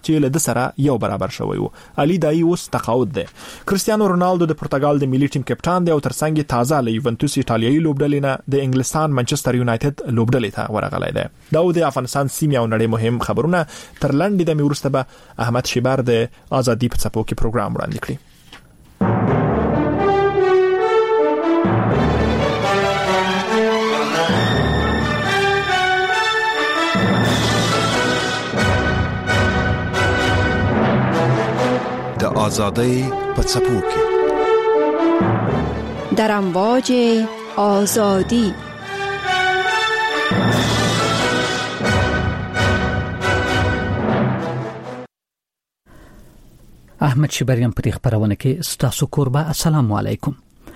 چې له سره یو برابر شوی وو. علي دای اوس تقاعد دی. کریستیانو رونالدو د پرتګال د ملي ټیم کپټان دی او ترڅنګ تازه له یوونټوس ایتالیایی لوبډلې نه د انګلستان منچستر یونایټډ لوبډلې ته ورغلی دی. دا د افغانستان سیمه او نړۍ مهم خبرونه تر لنډې د میورسته به احمد شیبر د ازادي په څپو کې پروګرام وړاندې کړی. د ازادۍ په څپو کې در امواج آزادی. احمد شیبریان په خبرونه کې ستاسو کوربه. السلام علیکم.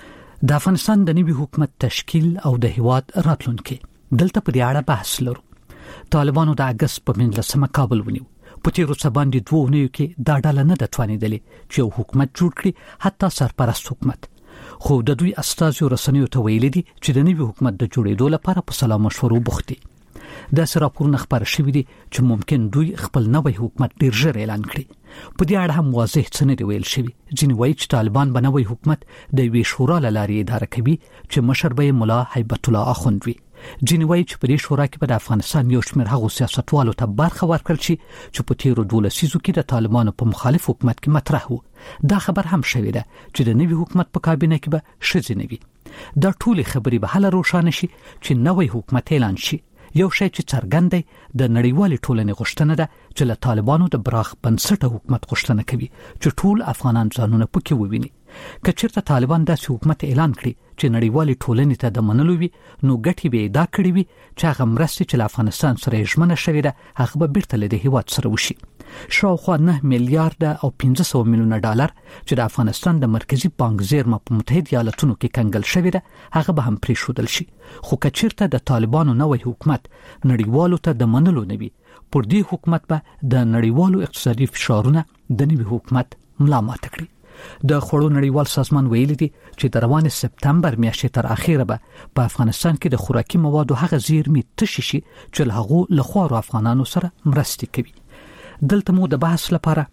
د افغانستان د نوي حکومت تشکیل او د هیواد راتلونکي دلته په دې اړه بحث لرو. طالبانو د اگست په 15 کابل ونیو. په تیرو سباندې 2 اونیو کې دا ډله نه د توانیدلې چې یو حکومت جوړ کړي، حتی سرپرست حکومت. خو د دوی استازو رسنیو ته ویلي دي چې د نوي حکومت د جوړېدو لپاره په سلا مشورو بوخت دي. دا راپورونه خبر شوي دي چې ممکن دوی خپل نوی حکومت ډیر ژر اعلان کړي. په دې اړه هم واضح څه نه دی ویل شوی. ځینې وایي چې طالبان به نوی حکومت د یوې شورا له لارې اداره کوي چې مشر به ملا هیبت الله اخوند وي. ځینې وایي چې په دې شورا کې به د افغانستان یو شمېر هغو سیاستوالو ته برخه ورکړل شي چې په تیرو 12 لسیزو کې د طالبانو په مخالف حکومت کې مطرح وو. دا خبر هم شوی ده چې د نوي حکومت په کابینه کې به ښځې نه وي. دا ټولې خبرې به هله روښانه شي چې نوی حکومت اعلان شي. یو شی چې څرګند دی د نړیوالې ټولنې غوښتنه ده چې له طالبانو د براخ بنسټه حکومت غوښتنه کوي چې ټول افغانان ځانونه پکې وویني. که چېرته طالبان داسې حکومت اعلان کړي چې نړیوالې ټولنې ته د منلو وي، نو ګټې به ادا کړي وي چې هغه مرستې چې له افغانستان سره یې ژمنه شوې ده هغه به بیرته له دې هیواد سره وشي. شاوخوا 9 میلیارډ او 500 میلیونه ډالر چې د افغانستان د مرکزی بانک زیرمه په متحده ایالاتونو کې کنګل شوې ده هغه به هم پریښودل شي. خو که چېرته د طالبانو نوی حکومت نړیوالو ته د منلو نه وي، پر دې حکومت به د نړیوالو اقتصادي فشارونه د نوي حکومت ملا ماته کړي. د خوړو نړیوال سازمان ویلي دي چې د روان سپتمبر میاشتې تر اخیره به په افغانستان کې د خوراکي موادو هغه زیرمې تشې شي چې له هغو له خوارو افغانانو سره مرستې کوي. دلته مو د بحث لپاره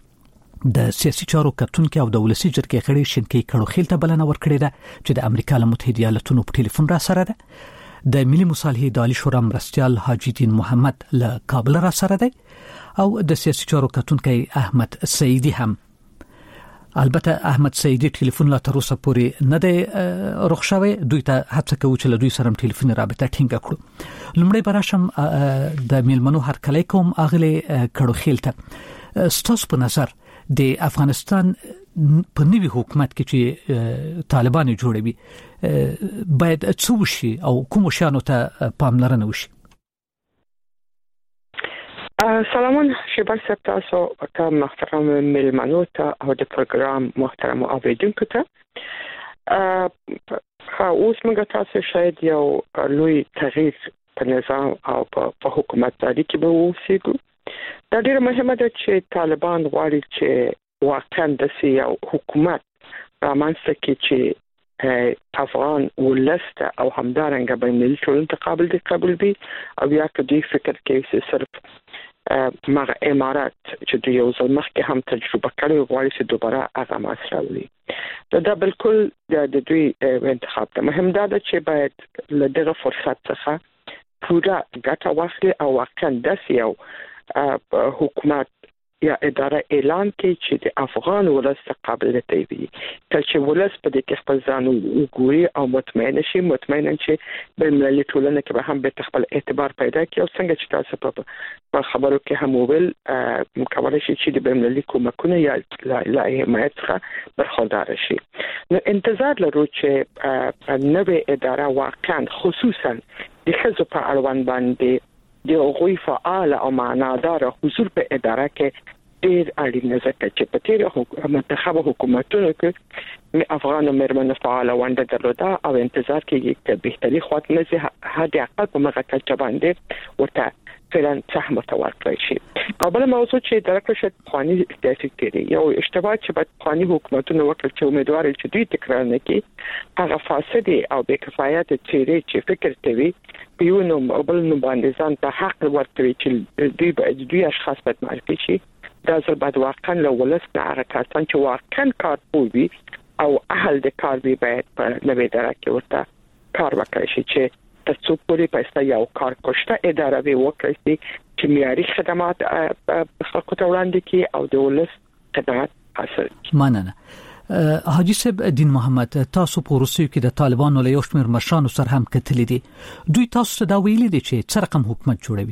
د سیاسي چارو کتونکي او د ولسي جرګې غړي شینکي کړوخیل ته بلنه ورکړې ده چې د امریکا له متحده ایالاتونو په ټلیفون را سره ده. د ملي مصالحې د عالی شورا مرستیال حاجی دین محمد له کابل را سره ده او د سیاسي چارو کتونکي احمد سعیدی هم. البته احمد سعیدی ټلیفون لا تر اوسه پورې نه دی رخ شوی. دوی ته هڅه کوي چې له دوی سره ټلیفوني رابطه ټینګه کړو. لومړی براشم د میلمنو هرکلی کوم اغلی کړوخیل ته. ستاسو په نظر د افغانستان په نوي حکومت کې چې طالبان جوړوي باید څه وشي او کوم شیانو ته پاملرنه وشي؟ سلامون شیبر صاحب، تاسو ته محترم میلمنو ته او د پروګرام محترم اوریدونکو ته. اوس موږ تاسو شاید یو لوی تغییر په نظام او په حکومتداري کې به وسیګو. دا ډیره مهمه ده چې طالبان غواړي چې واقعا د یو حکومت رامنځته کړي چې افغان ولسته او همدارنګه بین المللي ټولنې ته قابل وي، او یا که دوی فکر کوي چې صرف مغه امارات چې د یو ځل مخکې هم تجربه کړې غواړي چې دوباره هغه مسله دا بالکل د دوی انتخاب ده. مهم ده چې باید له دغه فرصت څخه پوره ګټه واخلي او واقعا داسې یو حکومت یا اداره اعلان کوي چې د افغان ولس قابلیت وي. تل چې ولس په دې کې خپل ځان وګوري او مطمئن شي، مطمئن چې بین المللي ټولنه کې به هم به خپل اعتبار پیدا کړي. او څنګه چې تاسو په خبرو کې هم ویل مکمل شي چې د بین المللي کومکونه یا لا حمایت څخه برخوردار شي. نو انتظار لرو چې نوې اداره واقعا خصوصا د ښځو په اړوند باندې د غوي فعال او معنادار حضور په اداره کې ډیر اړین دی چې په تیر منتخب حکومتونو کې افغان مېرمنو فعال ونده درلوده او انتظار کې چې بهتري خواته نه هدي اقل په مغه کچه باندې ورته فعلا سهم ورکړي شي. او بل موضوع چې درکه شت قانوني سیاسي کړي یو اشتباه چې په قانوني حکومتونو وکړي چې امیدوار چې دوی تکرار نه کړي هغه فاسد او بې کفایت چې فکر کوي پیونو بل نو باندې ځان ته حق ورکړي چې دوی اشخاص په معرفي شي دا ځل باید واقعا له ولس نه هغه کسان چې واقعا کارپوه وي او اهل د کار وي باید په نوې اداره کې ورته کار وکړي شي چې تاسو پورې پیسې یو کار کوشته اداره وي وکړي چې معیاري خدمات خلکو ته وړاندې کړي او د ولس خدمات حاصل مننه. حاجی صاحب دین محمد، تاسو په روسیه کې د طالبانو له یو شمېر مشرانو سره هم کتلې دي، دوی تاسو ته دا ویلي دي چې څه رقم حکومت جوړوي؟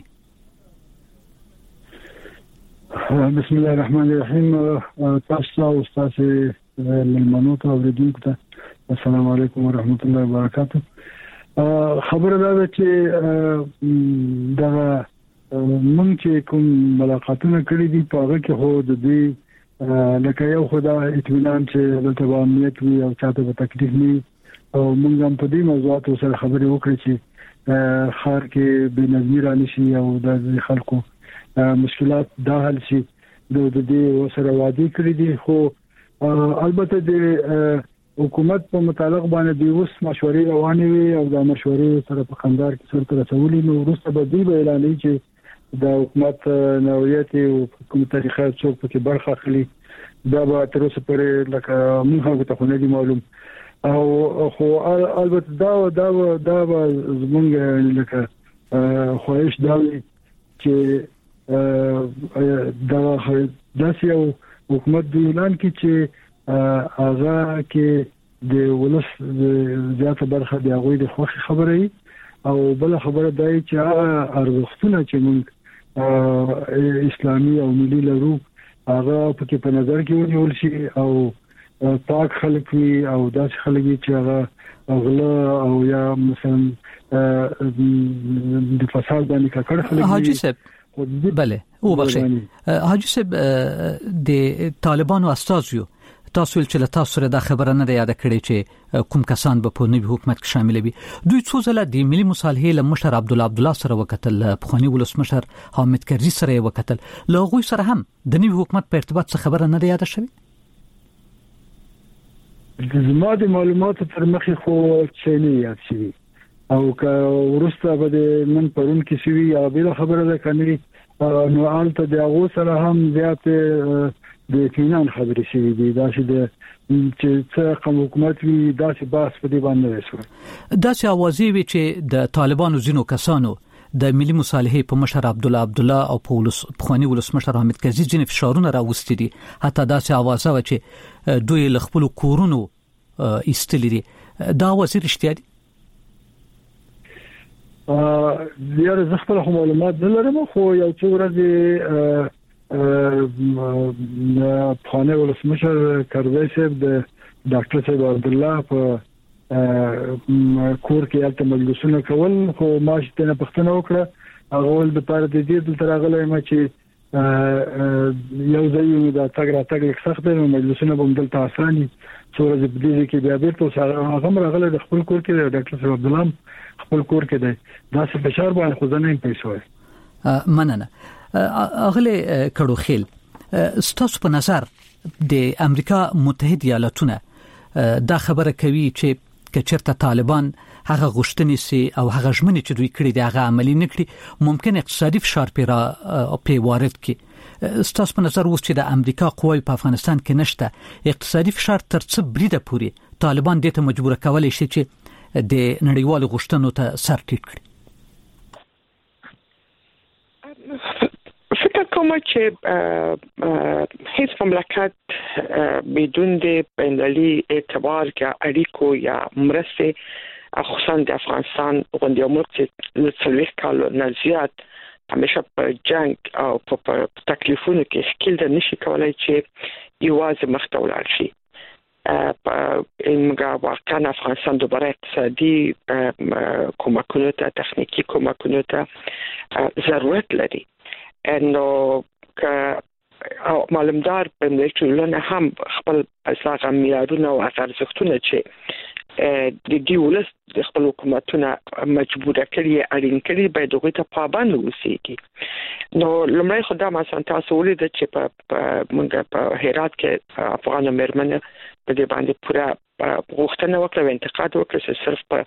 بسم الله الرحمن الرحیم. تاسو او تاسو ملمنو ته اوریدونکو ته السلام علیکم ورحمت الله وبرکاته. خبره ده چې دا مونږ چې کوم ملاقاتونه کړې دي په هغه کې هو د دې لکه یو خدا اطمینان چې دلته به امنیت وي او چاته به تکلیف نه او موږ هم په دې موضوعاتو سره خبرې وکړې چې خار کې بې نظمي رانشي او د خلکو مشکلات دا حل شي. د دې سره وعده کړې دي، خو البته د حکومت په متعلق باندې د اوس مشورې روانې وي او د مشورې سره په خندار کې سره رسولي نو وروسته به دی اعلان چې د حکومت نوعیت او کوم طریقه څوک پکې برخه اخلي. دا به تر اوسه پورې لکه موږ هغه ته نه دي معلوم او خو البته دا زمونږ لکه خواهش دا چې دا یو حکومت د اعلان کې چې هغه کې د ولس زیاته برخه د هغوی د خوښي خبره وي او بل خبره دا چې هغه ارزښتونه چې موږ اسلامي او ملي لرو هغه پکې په نظر کې ونیول شي او پاک خلک وي او داسې خلک چې هغه غلا او یا مثلا د فساد باندې کړه خلک. حاجی صاحب بله او بخشي حاجی صاحب د طالبانو استازیو تاسو چې تاسو سره دا خبره نه یاد کړې چې کوم کسان به په نوي حکومت کې شامل وي، دوی څو ځله د ملي مصالحې له مشر عبدالله سره وکتل، پخوانی ولسمشر حامد کرزي سره وکتل، له هغوی سره هم د نوي حکومت په ارتباط څه خبره نه یاد شوه؟ زما د معلوماتو تر مخې خو څه نه یاد شوي او که ورسته به نن پرون کې شوي یا بل خبره ده کني نو آلته د هغو سره هم زیات د اطمینان خبرې شوي دي. داسې د چې څه کوم حکومت وي داسې بحث په دې باندې وشو. داسې اوازې وي چې د طالبانو ځینو کسانو د ملي مصالحې په مشر عبدالله او پخوانی ولسمشر حامد کرزي ځینې فشارونه راوستي دي، حتی داسې اوازه و چې دوی له خپل کورونو ایستلي دي. دا اوازې رښتیا دي؟ یاره زه خپل معلومات نه لرم، خو یو څو ورځې پخوانی ولسمشر کرزي صاحب د ډاکټر صاحب عبدالله په کور کې الته مجلسونه کول، خو ما شته نه پښتنه وکړه هغه ول د پاره د دې دلته راغلی ما چې یو ځای دا تګ لیک سخت دی، مجلسونه به دلته اساني څو ورځې په دې کې بیا بیرته هغه راغلی د خپل کور کې ډاکټر صاحب عبدالله خپل کور کې دی، دا څه فشار باندې خو ځنه پیسې. مننه. اغله کړو خیل، ستاسو په نظر د امریکا متحده ایالاتونه دا خبره کوي چې کچرته طالبان هغه غوښتنې سي او هغه ژمنې چې دوی کړې دي هغه عملي نکړي، ممکن اقتصادي فشار په وارد کې. ستاسو په نظر اوس چې د امریکا قواوی په افغانستان کې نشته، اقتصادي فشار تر څه بریده پوري طالبان دې ته مجبور کولای شي چې د نړیوالو غوښتنو ته سر ټیټ کړي؟ فکر کوم چې هیڅ مملکت بدون د بین‌المللي اعتبار یا اړیکو یا مرستې خصوصا د افغانستان غونډې ملک چې څلوېښت کال نه زیات همیشه په جنگ او په تکلیفونو کې ښکیل نشي کولای چې یوازې مخته ولاړ شي. اینگاه واقعا افغانستان دوباره اقتصادی کمکونو ته تخنیکی کمکونو ته ضرورت لري. نو که معلومدار بین‌المللي ټولنه هم خپل اساسا معیارونه او ارزښتونه چې د دې ولس د خپل حکومتونه مجبور کړي اړین کړي باید دغه ته پابند اوسېږي. نو لمړی خدای ما تاسو ولید چې په هرات کې افغان مېرمنې په دې باندې پوره غوښتنه وکړه او انتقاد وکړ چې صرف په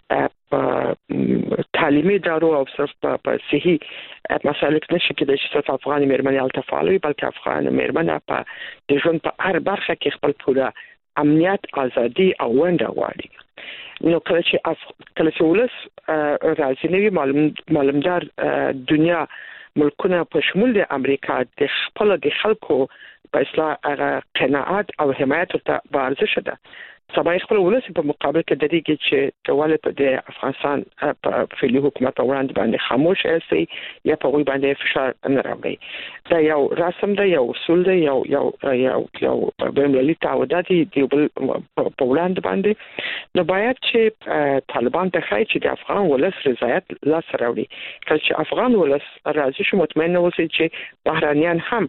تعلیمي ادارو او صرف په صحي مسایلو کې نشي کېدای چې صرف افغان مېرمنې التفاعلوي بلکې افغان مېرمنې په د ژوند په هر برخه کې خپل پوره امنیت ازادي او ونډه غواړي. نو کله چې ولس راځي نوی معلومدار دنیا ملکونه په شمول د امریکا د خپل د خلکو په اصلاح قناعت او حمایت ته بارزه شده. سبا خپل ولس په مقابل کې د دې چې ټول په د افغانستان په فعلی حکومت وړاندې باندې خاموش اوسي یا په وړاندې باندې فشار نه راوړي. دا یو رسم دی، یو اصول دی، یو بین‌المللي تعهدات دي په وړاندې باندې. نو باید چې طالبان ته ښایي چې د افغان ولس رضایت لاس راوړي. کله چې افغان ولس راضي شي مطمئن اوسي چې بهرانيان هم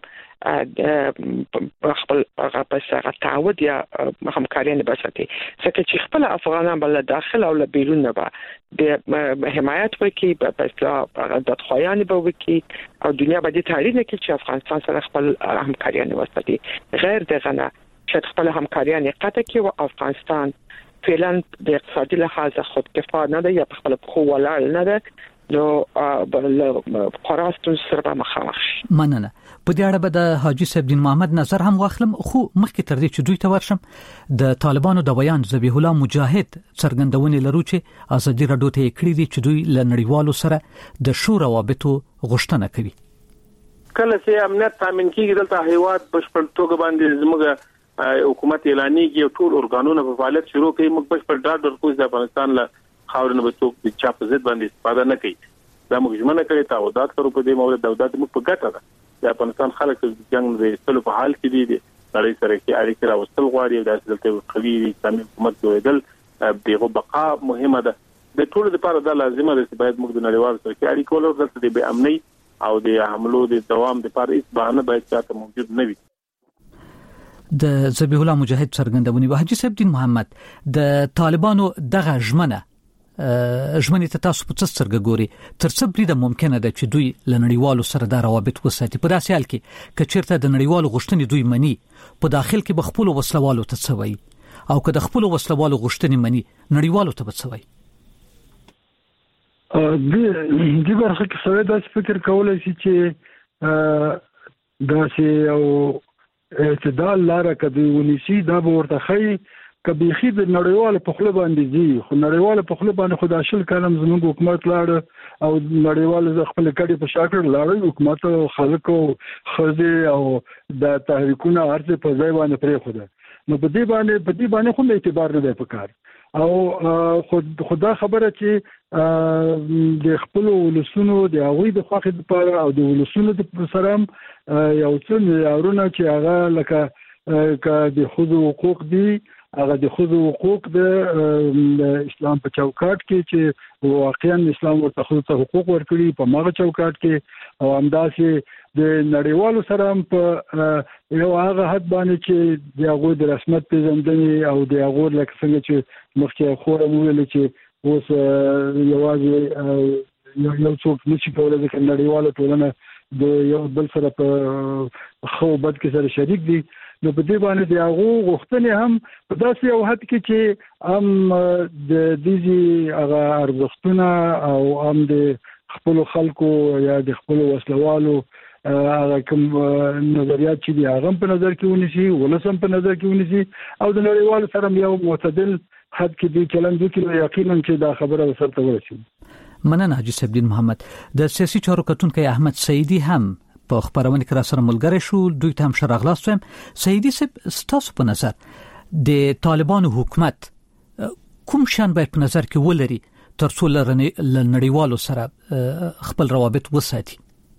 خپل هغه تعهد یا همکاري نه بساتي. ځکه چې خپل افغانان بل داخل او بیرون نه به د حمایت وکړي، په اصلاح د خوایان به وکړي او دنیا به دې تعریف نه کوي چې افغانستان سره خپل همکاري نه وساتي. غیر دغه نه چې خپل همکاري نه قطع کوي او افغانستان فعلا د اقتصادي لحاظ خودکفا نه دی یا په خپل خو ولاړ نه دی. نو قراستون سره مخامخ شي. مننه. په دې اړه به د حاجی صاحب دین محمد نظر هم واخلم، خو مخکې تر دې چې دوی ته ورشم د طالبانو د بیان ذبیح الله مجاهد څرګندونې لرو چې ازادي راډیو ته کړی دي چې دوی له نړیوالو سره د شو روابطو غوښتنه کوي. کله چې امنیت تامین کیږي دلته هیواد بشپړ توګه باندې زموږ حکومت اعلانېږي او ټول ارګانونه په فعالیت شروع کوي، موږ بشپړ ډاډ ورکوو چې افغانستان له خاورونه به څوک د چا په ضد باندې استفاده نه کوي. دا موږ ژمنه کړې تعهدات کړو په دې مورد دولت موږ په ګټه ده. د افغانستان خلک د جنگ د استلو په حال کې دي، نړۍ سره کې اړیکې راوستل غواړي او داسې دلته قوي اسلامي حکومت جوړېدل دغه بقا مهمه ده. د ټولو لپاره دا لازمه ده چې باید موږ د نړیوالو سره کې اړیکې ولرو. دلته د بې امنۍ او د حملو د دوام لپاره هیڅ بهانه باید چاته موجود نه وي. د ذبیح الله مجاهد څرګندونې حاجی صاحب دین محمد د طالبانو دغه ژمنې ته تاسو په څه سترګه ګوري؟ تر څه بریده ممکنه ده چې دوی له نړیوالو سره دا روابط وساتي؟ په داسې حال کې که چېرته د نړیوالو غوښتنې دوی مني، په داخل کې به خپلو وسلوالو ته څه وایي؟ او که د خپلو وسلوالو غوښتنې مني، نړیوالو ته به څه وایي؟ دې برخه کې سره داسې فکر کولای شي چې داسې یو اعتدال لاره کدی ونیسي، دا به ورته ښایي کبي خید نړیواله په خپل باندې دي. خو نړیواله په خپل باندې خدا شل کلم زموږ حکومت لاړ او نړیواله خپل کډي په شاکر لاړ حکومت او خلکو خزه او د تحریکونه ارزه په ځای باندې پرې خوده. نو په دې باندې خو اعتبار نه دی پکار. او خدا خبره چې د خپل ولسونو د هغوی د خوښۍ لپاره او د ولسونو د سره یو څه معیارونه چې هغه لکه د خود حقوق دي، هغه د خود حقوق د اسلام په چوکاټ کې چې واقعا اسلام ورته خود حقوق ورکړي په ماغه چوکاټ کې، او همداسې د نړیوالو سره په یو هغه حد باندې چې د هغه د رسمیت پیژندنې او د هغه لکه څنګه چې مخکې خو ویل چې اوس یوازې یو څوک نشي کولای چې نړیواله ټولنه د یو بل سره په خو بد کې سره شریک دي. نو په دې باندې د هغه غوښتنې هم په داسې یو حد کې چې هم د دې هغه ارزښتونه او هم د خپل خلکو یا د خپل وسلوالو هغه کوم نظریات چې دی هغه په نظر کې ونیسي، ولسم په نظر کې ونیسي او د نړیوالو سره یو معتدل حد کې دی چلند وکړي. یقینا چې دا خبره سره ورسي. مننه حاجی صاحب دین محمد. د سیاسي چارو کتونکو احمد سعیدی هم په خبرونه کې را سره ملګری شو، دوی ته هم شراغلاست ویم. سعیدی صاحب ستاسو په نظر د طالبانو حکومت کوم شان باید په نظر کې ولري ترڅو نړیوالو سره خپل روابط وساتي؟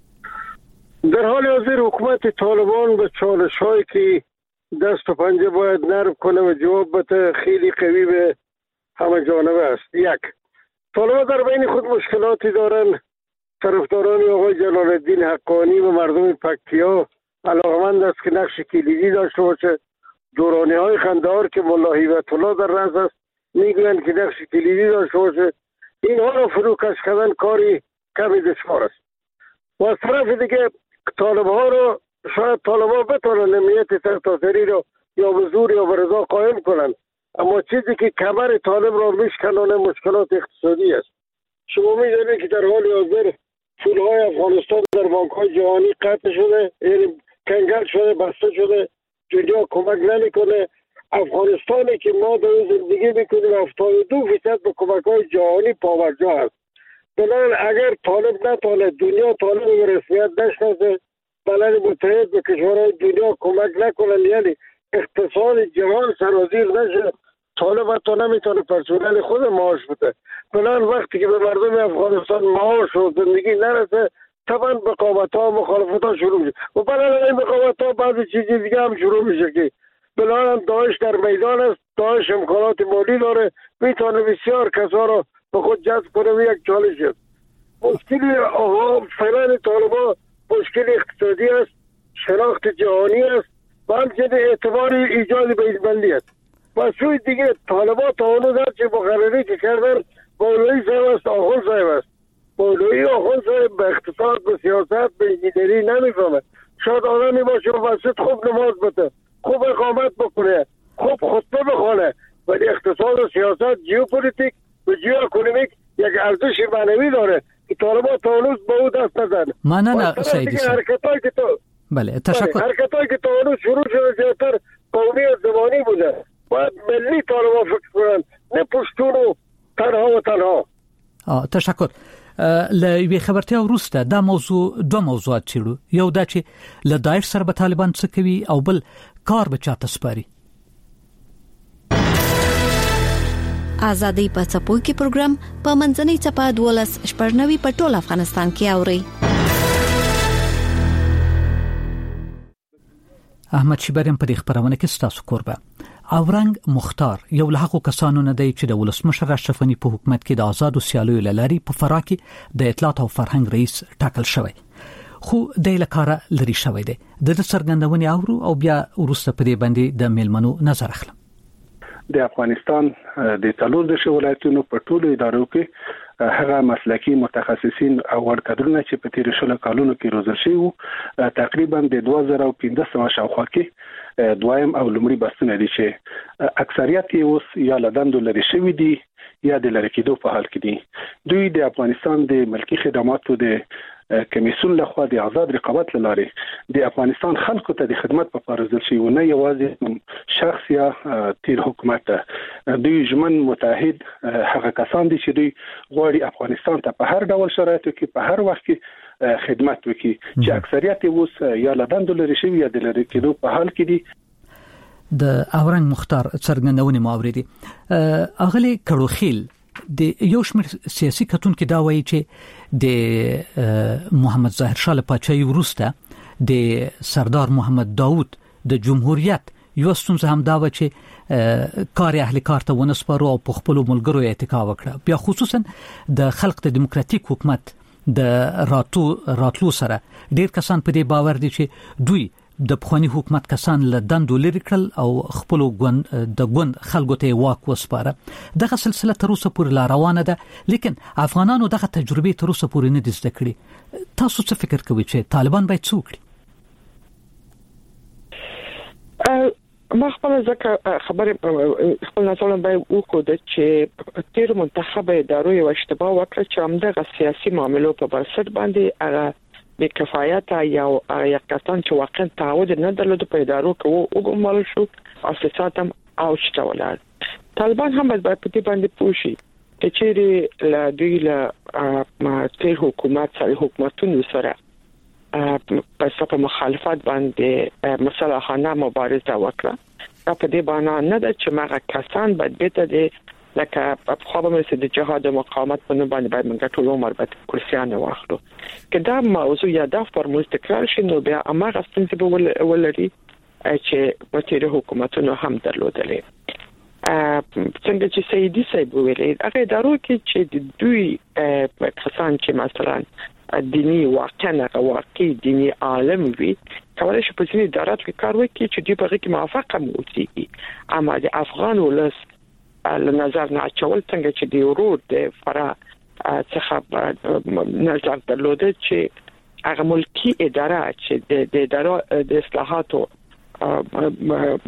در حال حاضر حکومت طالبان به چالش‌هایی که دست و پنجه باید نرم کنه و جواب بده خیلی قوی به همه جانبه است. یک، طالبان در بین خود مشکلاتی دارن. طرفداران آقای جلال الدین حقانی و مردم پکتیا علاقمند است که نقش کلیدی داشته باشه. دورانی‌های خنده‌دار که ملا هیبت الله در رأس است میگویند که نقش کلیدی داشته باشه. اینها را فروکش کردن کاری کمی دشوار است. و از طرف دیگه طالب‌ها رو شاید طالب‌ها بتونن امنیت سرتاسری رو یا به زور یا به رضا قائم کنن، اما چیزی که کمر طالب را میشکنانه مشکلات اقتصادی است. شما می‌دانید که در حال حاضر پول‌های افغانستان در بانک‌های جهانی قطع شده، یعنی کنگل شده، بسته شده، دنیا کمک نمی‌کنه. افغانستانی که ما در زندگی می‌کنیم 72% به کمک‌های جهانی پابرجا است. بنابراین اگر طالب نتونه، دنیا طالب به رسمیت نشناسه، ملل متحد به کشورهای دنیا کمک نکنن، یعنی اقتصاد جهان سرازیر نشه، طالب حتی نمیتونه پرسنل خود معاش بده. بنابراین وقتی که به مردم افغانستان معاش و زندگی نرسه، طبعا رقابت‌ها و مخالفت‌ها شروع میشه و برای این رقابت‌ها بعضی چیزی دیگه هم شروع میشه که بنابراین داعش در میدان است. داعش امکانات مالی داره، میتونه بسیار کسا را به خود جذب کنه و یک چالش است. مشکلی فعلا طالبان مشکل اقتصادی است، شناخت جهانی است و همچنین اعتبار ایجاد بین‌المللی است. و سوی دیگه طالبان تا اونو در چه مقرری که کردن مولوی صاحب است، آخوند صاحب است. مولوی آخوند صاحب به اقتصاد، به سیاست، به انجینری نمیفهمه. شاید آدمی باشه و مسجد خوب نماز بده، خوب اقامت بکنه، خوب خطبه بخونه، ولی اقتصاد و سیاست، جیوپولیتیک و جیواکونومیک یک ارزش معنوی داره که طالبان تا اونوز به او دست نزنه. مانند سیدی صاحب. حرکتایی که تو بله تشکر. حرکتایی که تا اونوز شروع شده زیادتر قومی و زبانی بوده. باید ملی طالبان فکر کنن، نه پشتون و تنها. تشکر. لوی خبرتیا وروسته دا دو موضوعات چیرو. یو دا چې له داعش سره به طالبان څه کوي او بل کار به چاته سپاري. آزادۍ په څپو کې پروګرام په منځنۍ چپه 12 په ټول افغانستان کې اوري. احمد شیبریم په دې خبرونه کې ستاسو قربه. اورنګ مختار یو له هغو کسانو نه دی چې د ولسمشر اشرف غني په حکومت کې د آزادو سیالیو لاري په فرا کې د اطلاعات او فرهنګ رئیس ټاکل شوی، خو د لکاره لري شوی دی. د څرګندونې اورو او بیا ورسته په دې باندې د میلمنو نظر اخلم. د افغانستان د څلور د ولایتونو په ټولو ادارو کې هغه مسلکی متخصصین او ور کادرونه چې په تیر شلو کالونو کې روزل شوي وو، تقریبا د 2015 شاوخوا کې دویم او لومړي بحثونه دي چې اکثریت یې اوس یا لدندو لري شوي دي یا د لری کېدو په حال کې دي. دوی د افغانستان د ملکی خدماتو د کمیسیون لخوا د آزاد رقابت لاره د افغانستان خلکو ته د خدمت په فارزل شي و نه یوازې شخص یا تیر حکومت. دوی ژمن متحد هغه کسان دي چې دوی غواړي افغانستان ته په هر ډول شرایطو کې په هر وخت کې خدمت وکړي، چې اکثریت اوس یا لدندو لري شوي یا د لری کېدو په حال کې دي. د اورنګ مختار څرګندونې ماوریدي اغلی کړوخیل د یو شمېر سیاسي کتونکو دا وایي چې د محمد ظاهر شاه له پاچاهۍ وروسته د سردار محمد داوود د جمهوریت یو ستونزه هم دا و چې کار اهل کار ته ونسپارو او په خپل ملګرو اتکا وکړه، بیا خصوصا د خلق د دیموکراتیک حکومت د راتلو سره ډیر کسان په دې باور دي چې دوی د پخوانی حکومت کسان له دندو لري کړل او خپل ګوند خلکو ته واک وسپاره. دغه سلسله تر اوسه پورې لا روانه ده، لیکن افغانانو دغه تجربه تر اوسه پورې نه دي زده کړې. تاسو څه فکر کوئ چې طالبان باید څه وکړي؟ ما خپل ځکه خبرې خپل نظر باندې وکړ چې تیر منتخب ادارو یو اشتباه وکړ چې همدغه سیاسي معاملو په بنسټ باندې هغه به کفایت یا یک کسان چې واقعا تعهد نه درلود په ادارو کې وګمارل شو، اساسات هم اوج ته ولاړ. طالبان هم باید په دې باندې پوښي چې له دوی له تیر حکومت سره حکومتونو سره په مخالفت باندې مصالحانه مبارزه وکړه. دا په دې باندې نه ده چې ماغه کسان باید به لکه په خو به د جهاد او مقاومت په نوم باندې موږ ټول عمر به کرسیانه واخلو. که دا موضوع یا دا فرمول تکرار شي نو بیا اماغه ستونزې به ولري چې متیر حکومتونو هم درلودلې. څنګه چې سیدی صاحب ویلي هغه ادارو کې چې دوی کسان چې مثلا دینی واقعي دینی عالم وي کولای شي په ځینې ادارات کې کار وکړي چې دوی په هغه کې موافقه موسیقي، اما د افغان ولس له نظر نه چول څنګه چې دی ورور د فرا څخه نظر درلوده چې هغه ملکی اداره چې د ادارو د اصلاحاتو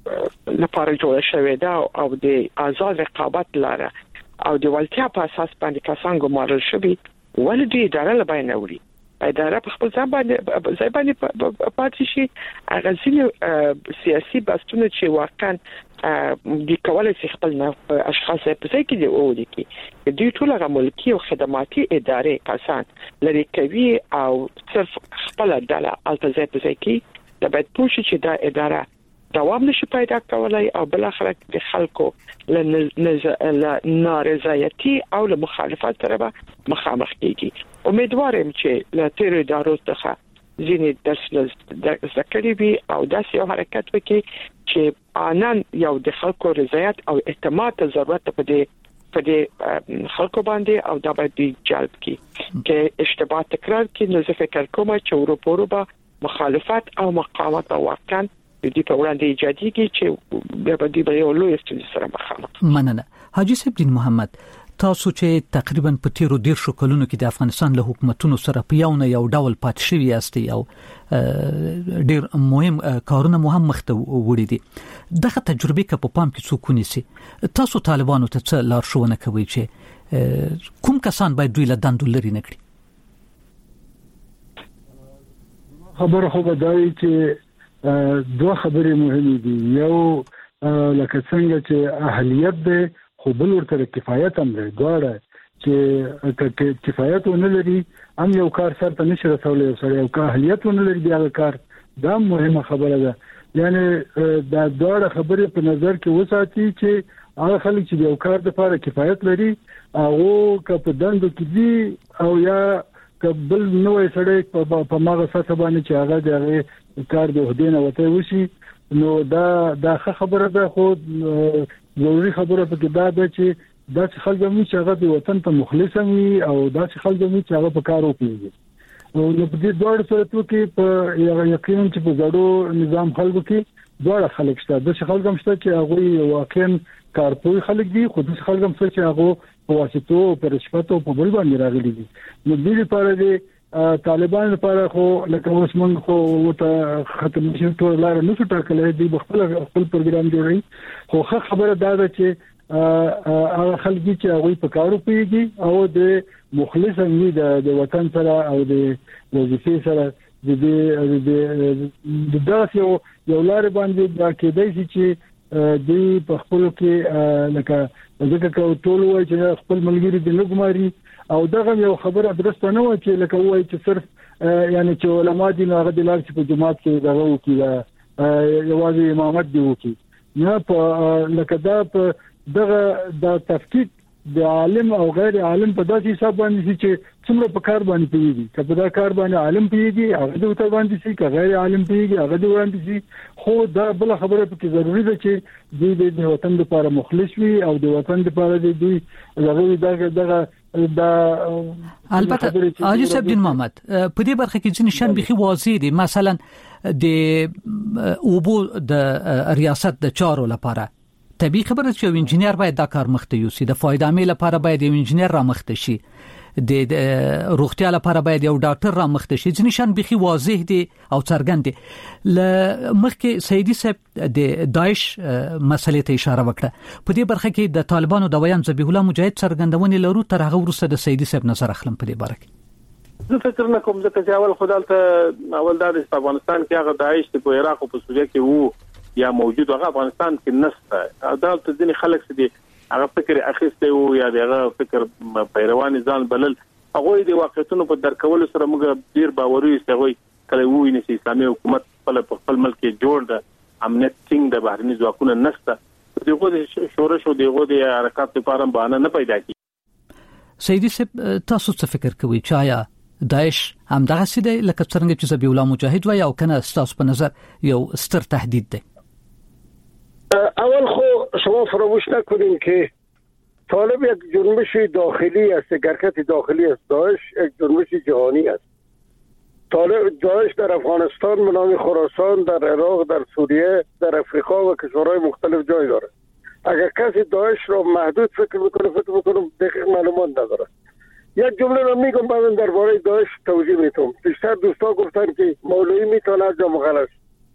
لپاره جوړ شوې ده او د آزاد رقابت لاره او د ولتیا په اساس باندې کسان ګمارل شوي ولدي اداره لبای نه وړي اداره په خپل ځای باندې پاتې شي هغه ځینې سیاسي بحثونه چې واقعا د کولای شي خپل نه اشخاص په ځای کې دی او دي کې دوی ټول هغه ملکی او خدماتي ادارې کسان لري کوي او صرف خپل ډله الته ځای په ځای کې د باید پوښتنه چې دا اداره دوام نشي پیدا کولای او بل اخر د خلکو ل نارضایتي او له مخالفت سره مخامخ کیږي امیدوارم چې له تیر ادارو څخه ځینې درس ذکرې وي او داسې یو حرکت وکړي چې انن یو د خلکو رضایت او اعتماد ته ضرورت په دې خلکو باندې او دا باید جلب کړي چې اشتباه تکرار کړي نو زه فکر کوم چې اروپا به مخالفت او مقاومت واقعا د دې په وړاندې ایجاديږي چې د دې یو لوی ستونزې سره مخامخ. مننه حاجی صاحب دین محمد، تاسو چې تقریبا په تیرو 10 کلونو کې د افغانستان له حکومتونو سره په یو ډول پات شوی یاستئ او ډیر مهم کارونه مهم مخته وړي دي. دغه تجربه کې په پام کې څوک ونیسي، تاسو طالبانو ته څه لارښوونه کوي چې کوم کسان باید دوی له دندو لري نه کړي؟ خبره خو بدایي چې دوه خبرې مهمې دي. یو لکه څنګه چې اهلیت ده خو بل ورته کفایت هم لري. ګوره چې کفایت ونه لري هم یو کار سره نشي رسولای، یو کار اهلیت ونه لري بیا کار دا مهمه خبره ده. یعنی دا دوه خبرې په نظر کې وساتي چې هغه خلک چې یو کار لپاره کفایت لري او که په دندو کې دي او یا کبل نوې سړی په ماغه ساته باندې چې هغه د کار د هدینه وته وشي نو دا خبره ده. خو ضروري خبره په دا ده چې دا خلک هم چې هغه د وطن ته مخلص وي او دا خلک هم چې هغه په کار وکړي. او په دې ډول صورتو کې په یقینا چې په زړو نظام خلکو کې ډول خلک شته، د خلک هم شته چې هغه واقعا کارپوي خلک دي، خو د خلک هم شته چې هغه په واسطو په رشوت او په بل باندې راغلي دي. نو د دې لپاره د طالبان لپاره خو لکه اوس موږ خو ته ختم شي ټول لار نه ټاکلې دي، خپل پروګرام جوړي. خو خبره دا ده چې هغه خلک چې هغه په کارو پیږي او د مخلص امني د وطن سره او د وظیفې سره د داسې یو لار باندې دا کېدای شي چې دی په خپل کې لکه ځکه ټول وایي چې خپل ملګری د لګماري او دغه یو خبره درسته نه و چې لکه وایي چې صرف یعنی چې علما دي هغه د لار چې په جماعت کې دغه وکړي یوازې امامت دی وکړي نه په لکه دا په دغه د تفکیک د عالم او غیر عالم په داسې حساب باندې چې څومره په کار باندې پیږي، کله دا کار باندې عالم پیږي هغه د وته باندې شي، که غیر عالم پیږي هغه د وړاندې شي. خو دا بل خبره پکې ضروری ده چې دوی د وطن لپاره مخلص وي او د وطن لپاره دوی دغه البته حاجی صاحب دین محمد په دې برخه کې ځینې شان بيخي واضح دي. مثلا د اوبو د ریاست د چارو لپاره طبيعي خبره چې یو انجنیر باید دا کار مخته یوسي، د فایدامي لپاره باید یو انجنیر را مخته شي، د روغتیا لپاره باید یو ډاکټر را مخته شي. ځینې شان بيخي واضح دي او څرګند دي. مخکې سیدی صاحب د داعش مسلې ته اشاره وکړه. په دې برخه کې د طالبانو د ویان ذبیح الله مجاهد څرګندونې لرو، تر هغه وروسته د سیدی صاحب نظر اخلم په دې باره کې. زه فکر نه کوم چې اول خدالته اول د افغانستان کې هغه داعش په عراق او په سوریه کې وو یا موجود هغه افغانستان کې نشته. عدالت ځینې خلک دي هغه فکر اخیسته او یا هغه فکر پیروان ځان بلل هغه د واقعیتونو په درکول سره موږ ډیر باوري استغوي کله وو چې اسلامي حکومت خپل ملک جوړ د امنیت څنګه د بهرني ځواکونو نشته، دغه د شورش او دغه د حرکت لپاره بهانه نه پیدا کی. سیدی صاحب تاسو څه فکر کوئ چې آیا داعش هم دغه سیده لکه څنګه چې ذبیح الله مجاهد وایي او کنه تاسو په نظر یو ستر تهدید دی؟ اول خو شما فراموش نکنیم که طالب یک جنبش داخلی است، حرکت داخلی است. داعش یک جنبش جهانی است. داعش در افغانستان به نام خراسان، در عراق، در سوریه، در افریقا و کشورهای مختلف جای دارد. اگر کسی داعش را محدود فکر میکنه دقیق معلومات نداره. یک جمله را میگم بعد درباره داعش توضیح میتونم. بیشتر دوستا گفتن که مولوی میتونه جا مخلص.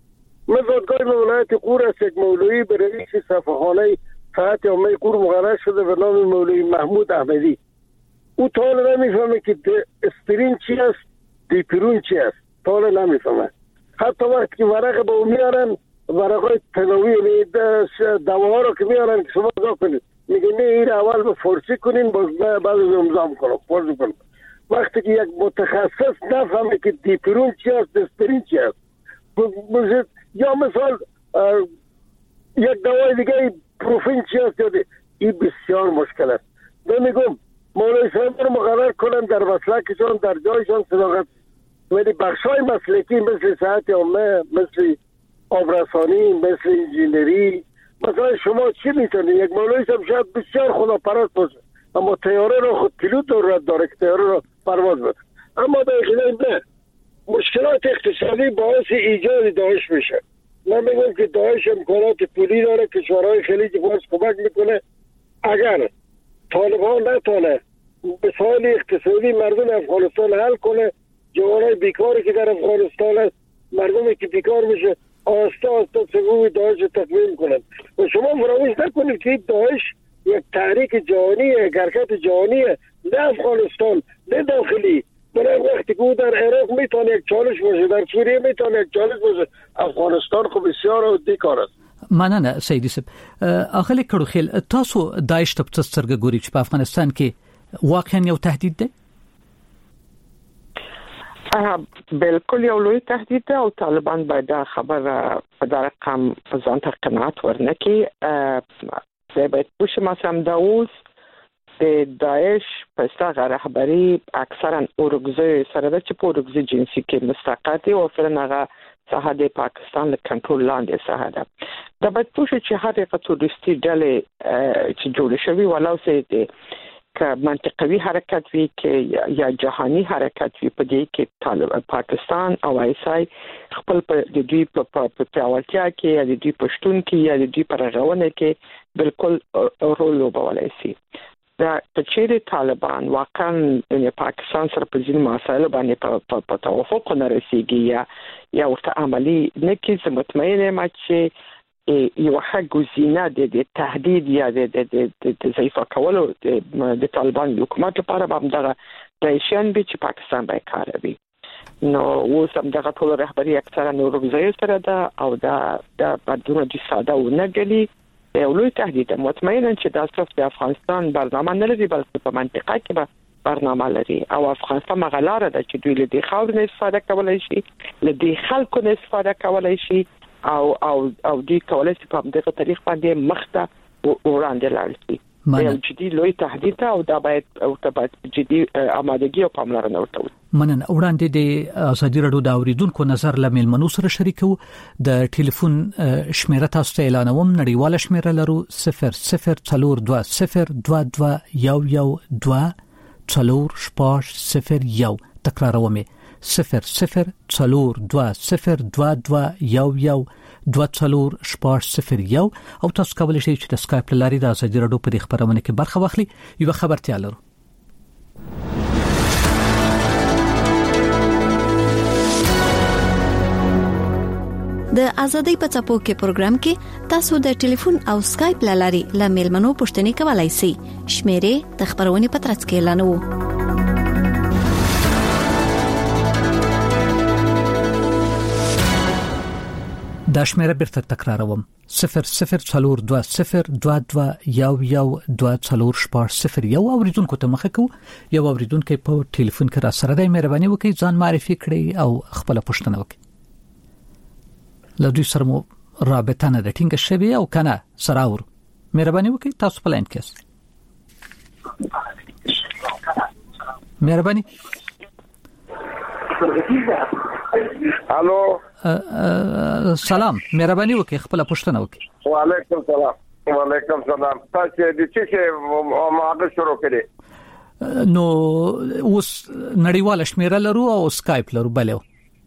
من دادگاه ولایت قور است، یک مولوی به رئیس صفحه‌خانه ساعت عامه قور مقرر شده به نام مولوی محمود احمدی. او تا حالا نمیفهمه که استرین چی است، دیپرون چی است، تا حالا نمیفهمه. حتی وقتی که ورق به اون میارن، ورقای تناوی دواها رو که میارن که شما نگاه کنید، میگه نه این اول به فارسی کنین بعد امضا کنم فرض کنم. وقتی که یک متخصص نفهمه که دیپرون چی است، استرین چی است، یا مثال یک دوای دیگه پروفین چی است، این بسیار مشکل است. میگم مولوی صاحب رو مقرر کنن در مسلکشان، در جایشان صداقت، ولی بخشای مسلکی مثل صحت عامه، مثل آبرسانی، مثل انجینری، مثلا شما چی میتونید؟ یک مولوی صاحب شاید بسیار خداپرست باشه اما تیاره رو خود پیلوت داره که تیاره رو پرواز بده، اما به اخیرین نه، مشکلات اقتصادی باعث ایجاد داعش میشه. من میگم که داعش امکانات پولی داره، کشورهای خلیج فارس کمک میکنه. اگر طالبان نتونه مسائل اقتصادی مردم افغانستان حل کنه، جوانای بیکاری که در افغانستان هست، مردمی که بیکار میشه، آسته آسته سقوط داعش رو تکمیل کنند. و شما فراموش نکنید که داعش یک تحریک جهانیه، یک حرکت جهانیه، نه افغانستان، نه داخلی. برای وقتی که در عراق میتونه یک چالش باشه، در سوریه میتونه یک چالش باشه، افغانستان خو بسیار عادي کار است. مننه سیدی صاحب. اخل کړو خل تاسو داعش ته څرګه ګوري چې په افغانستان کې واقعا یو تهدید دی؟ بالکل یو لوی تهدید دی او طالبان باید دا خبره په دا رقم ځان ته قناعت ورنکړي. باید پوښ مثلا دا اوس د داعش په ستغه رهبری اکثرا اورګزي سره د چې په اورګزي جنسي کې مستقاتي او فرنغه ساحه د پاکستان له کنټرول لاندې ساحه ده. دا باید پوښ چې هغه تروریستي ډلې چې جوړ شوی ولاو سي دي که منطقوي حرکت وي کې یا جهاني حرکت وي، په دې کې طالب پاکستان او آیسای خپل د دوی په پیاوړتیا کې یا د دوی پښتون کې یا د دوی په رغونه کې بالکل رول لوبولای شي. دا چې طالبان واقعا د پاکستان سره په ځینو مسایلو باندې په توافق نه رسیږي یا ورته عملی نه کیږي، مطمئنه ما چې یو حق گزینه د تهدید یا د ضعیف کولو د طالبان حکومت لپاره به دغه دایشان به چې پاکستان به کاروي. نو اوس هم دغه ټول رهبری اکثرا نورګزای سره ده او دا بدون د ساده و نه غلي یو لوی تهدید. مطمئنه چې د صرف د افغانستان برنامه نه لري، بلکې په منطقه کې به برنامه لري او افغانستان مغلاره ده چې دوی له دې خاور نه استفاده کولای شي، له دې خلکو نه استفاده کولای شي او دوی کولای شي په دغه طریق باندې مخته وړاندې لاړ شي. یو جدي لوی تهدید او دا باید جدي آمادګي او پاملرنه ورته. مننه. وړاندې د ازادي رادیو د اوریدونکو نظر لمل منو سره شریکو. د ټلیفون شمیره تاسو ته اعلانوم، نړیواله شمیره لرو 0042011240 تکراروم 004202211240 او تاسو کولی شئ چې د اسکایپ لارې د ازادي رادیو په خبرونه کې برخه واخلئ. یو خبرتیا لرو. د ازادۍ په څپو کې پروګرام کې تاسو د ټلیفون او اسکایپ لارې لامل منو پښتني کولای شئ. شمیره د خبرونه په ترڅ کې اعلانو. دا شمیره بیرته تکراروم 004202211240 اوریدونکو ته مخه کو. یو اوریدونکو په ټلیفون کې را سره دی، مهرباني وکړئ ځان معرفي کړئ او خپل پوښتنه وکړئ. له دوی سره مو رابطه نه ټینګه شوی او کنه سره اور مهرباني وکړئ تاسو په لاین کې یاست. مهرباني. الو سلام، مهرباني وکړئ خپل پوښتنه وکړئ. وعلیکم سلام. وعلیکم سلام. تاسو د چې ماده شروع کړئ نو اوس نړیواله شمیره لرو او اسکایپ لرو بلو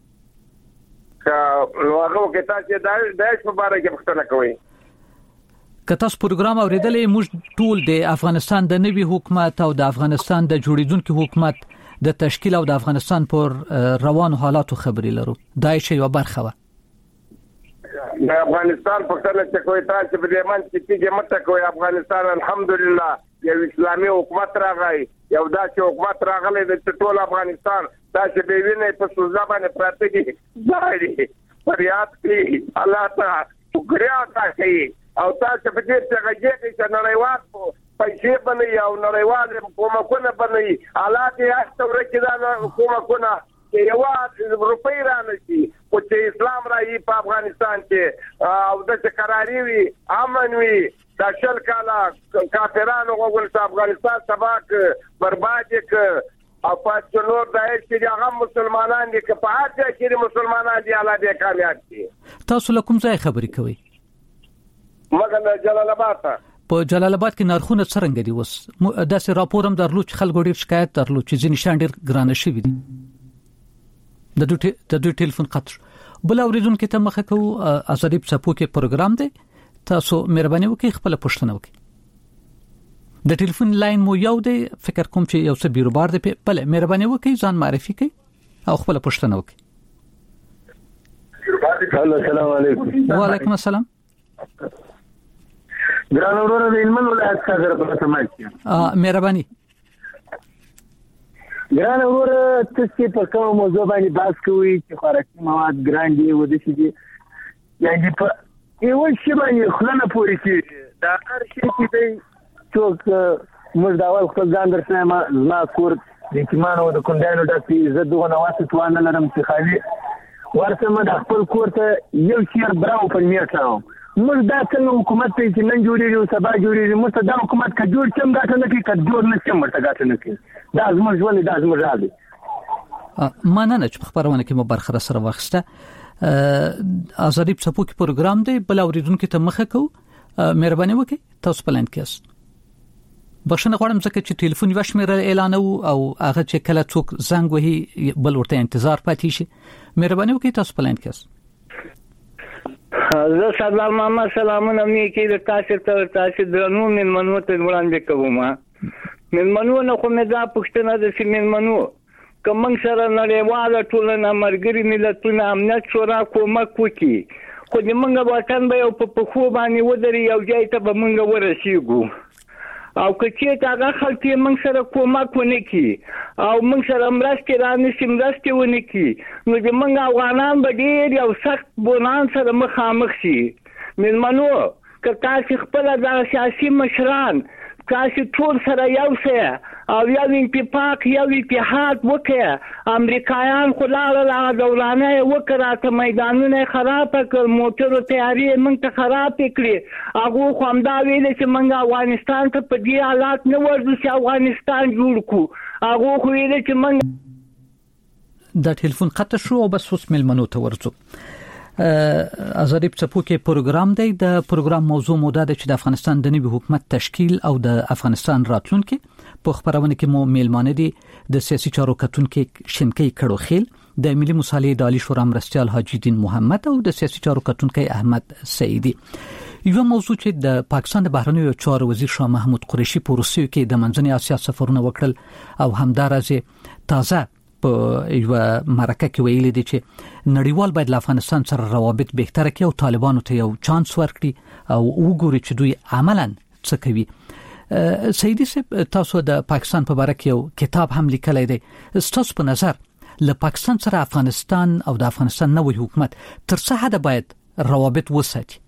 هغه کې تاسو د داعش په اړه کې پوښتنه کوئ. که تاسو پروګرام اوریدلې، موږ ټول د افغانستان د نوي حکومت او د افغانستان د جوړیدونکو حکومت د تشکیل او د افغانستان پر روانو حالاتو خبرې لرو. داعش یو برخه و. د افغانستان په کله چې کوي تاسو په دې باندې چې مته کوي افغانستان الحمدلله یو اسلامي حکومت راغی یو داسې حکومت راغلی د ټول افغانستان تاسو به وینئ په سوزا باندې پراته دي ځای فریاد کوي الله تعالی شکریا کوي او تاسو په دې څنګه چې نړیوال پیسې باندې او نړیوال کومکونه باندې حالات یې استوره کېدل کومکونه چې یو روپۍ رانشي او چې اسلام راځي په افغانستان کې او د قراري وي امن وي د شل کاله کافرانو وګول افغانستان سباق برباد ک او په نور د چې هغه مسلمانان دي که په هغه کې مسلمانان دي الله دې کامیاب کړي. تاسو له کوم ځای خبرې کوئ؟ مګر جلال آباد په جلال آباد کې نرخونه څنګه دي اوس؟ داسې راپور هم درلود چې خلکو ډېر شکایت درلود چې ځینې شیان ډېر ګرانه شوي دي. د دوی ټلیفون قطع شو. بل اوریدونکو ته مخه کوو ازادي څپو کې پروګرام دی، تاسو مهرباني وکړئ خپل پوښتنه وکړئ. د ټلیفون لاین مو یو دی، فکر کوم چې یو څه بیروبار دی. بل مهرباني وکړئ ځان معرفي کړئ او خپل پوښتنه وکړئ. السلام علیکم. وعلیکم السلام. ګران ورور د علم ولایت څخه په سماج کې مهرباني ګران ورور تاسو په کومه موضوع باندې بحث کوئ چې خوراکي مواد ګران دي و د شي یعنی په یو شی باندې خلنه پوری کې دا هر شي چې دی څوک موږ دا ول خپل ځان درسنه ما کور د کیمانو د کندانو د زه دغه نواسه توانه لرم چې خالي ورته د خپل کور ته یو شیر براو په میټاو موږ دا څنګه حکومت ته چې نن جوړیږي او سبا جوړیږي موږ دا حکومت کا جوړ چم دا څنګه کې کډور نه چم ورته غاټه نه کې دا زموږ ژوند دا زموږ راځي. مننه چې خبرونه کې مو برخه سره واخسته. ازادي څپو کې پروګرام دی، بل اوریدونکو ته مخه کو مهرباني وکړئ تاسو پلان کې بښنه غواړم ځکه چې ټلیفون یو شمېره اعلان او هغه چې کله څوک زنګ وهي بل ورته انتظار پاتې شي. مهرباني وکړئ تاسو پلان کې زه سردار محمد سلامونه مې کې د تاسو درنو مېلمنو ته وړاندې کوم. مېلمنو نه خو مې دا پوښتنه ده چې مېلمنو که موږ سره نړیواله ټولنه ملګري ملتونه امنیت شورا کومک وکړي خو د موږ وطن به یو په پښو باندې ودري یو ځای ته به موږ ورسېږو او که چې هغه خلک موږ سره کومک ونه کړي او موږ سره مرستې رانشي مرستې ونه کړي نو د موږ افغانان به ډېر یو سخت بحران سره مخامخ شي. مېلمنو که تاسو خپل د سیاسي مشران تاسو ټول سره یو څه او یو اتفاق یو اتحاد وکړي امریکایان خو لاړه دورانه وکړه ته میدانونه خراب کړ موټرو تیاری موږ ته خراب کړی هغه خو همدا ویل چې موږ افغانستان ته په دې حالات نه ورځو چې افغانستان جوړ کړو هغه خو ویل چې موږ د ټلیفون قطع شو او بس اوس ملمنو ته ورځو. ازادي څپو کې پروګرام دی. د پروګرام موضوع موده ده چې د افغانستان د نوي حکومت تشکیل او د افغانستان راتلونکي. په خبرونه کې مو میلمانه دي د سیاسي چارو کتونکو شینکی کړوخیل، د ملي مصالحې د عالی شورا مرستیال حاجی دین محمد او د سیاسي چارو کتونکو احمد سعیدی. یو موضوع چې د پاکستان د بهرنیو چارو وزیر شاه محمود قریشي په روسیې کې د منځنۍ اسیا سفرونه وکړل او همدارسه تازه په یو مرکه کې ویلي دي چې نړیوال باید له افغانستان سره روابط بهتر کړي او طالبانو ته یو چانس ورکړي او وګوري چې دوی عملاً څه کوي. سیدی صاحب تاسو د پاکستان په اړه کې یو کتاب هم لیکلی دی. تاسو په نظر له پاکستان سره افغانستان او د افغانستان نوې حکومت تر څه حد باید روابط وساتي؟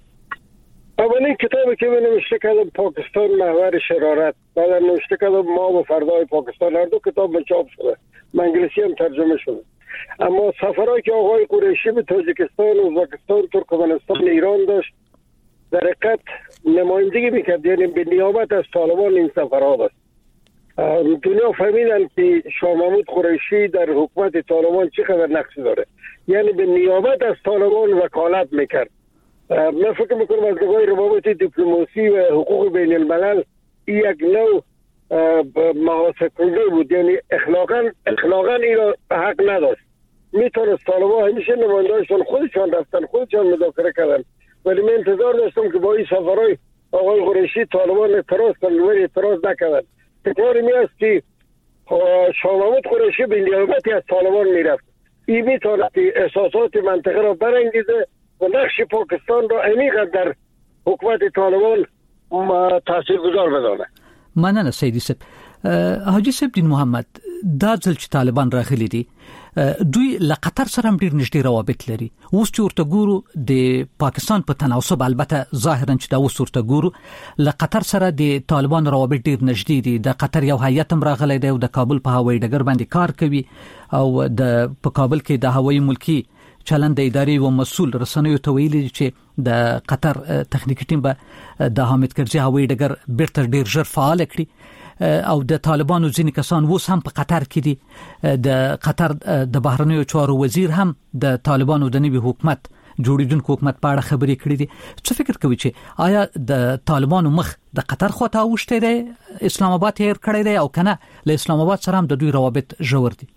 اولین کتابی که من نوشته کردم پاکستان محور شرارت و در نوشته کردم ما و فردای پاکستان هر دو کتاب به چاپ شده، به انگلیسی هم ترجمه شده. اما سفرهایی که آقای قریشی به تاجیکستان، ازبکستان، ترکمنستان، ایران داشت در حقیقت نمایندگی میکرد، یعنی به نیابت از طالبان این سفرها داشت. دنیا فهمیدن که شاه محمود قریشی در حکومت طالبان چه خبر نقشی داره، یعنی به نیابت از طالبان وکالت میکرد. من فکر میکنم از نگاه روابط دیپلماسی و حقوق بین الملل یک نوع محاسب کننده بود، یعنی اخلاقاً این را حق نداشت. میتونست طالبان همیشه نماینده‌هاشون خودشان رفتن خودشان مذاکره کردن، ولی من انتظار داشتم که با این سفرهای آقای قریشی طالبان اعتراض کنن ولی اعتراض نکردن. تکرار میاد که شاه محمود قریشی به نیابتی از طالبان میرفت. این میتونه احساسات منطقه را برانگیزه و نقش پاکستان را اینقدر در حکومت طالبان تاثیرگذار بدانه. مننه سیدی صاحب. حاجی صاحب دین محمد، دا ځل چې طالبان راغلي دي دوی له قطر سره هم ډیر نږدې روابط لري. اوس چې ورته ګورو د پاکستان په تناسب، البته ظاهرا چې دا اوس ورته ګورو له قطر سره د طالبان روابط ډیر نږدې دي. د قطر یو هیئت هم راغلی دی او د کابل په هوایي ډګر باندې کار کوي او په کابل کې د هوایي ملکی چلند د ادارې و مسؤل رسنیو ته ویلي چې د قطر تخنیکی ټیم به د حامد کرزي هوایي ډګر بیرته ډیر ژر فعال کړي او د طالبانو ځینې کسان اوس هم په قطر کې دي. د قطر د بهرنیو چارو وزیر هم د طالبانو د نوي حکومت جوړیدونکو حکومت په اړه خبرې کړې دي. څه فکر کوي چې آیا د طالبانو مخ د قطر خواته اوښتی دی، اسلام آباد هیر کړی دی او کنه له اسلام آباد سره هم د دوی روابط ژور دي؟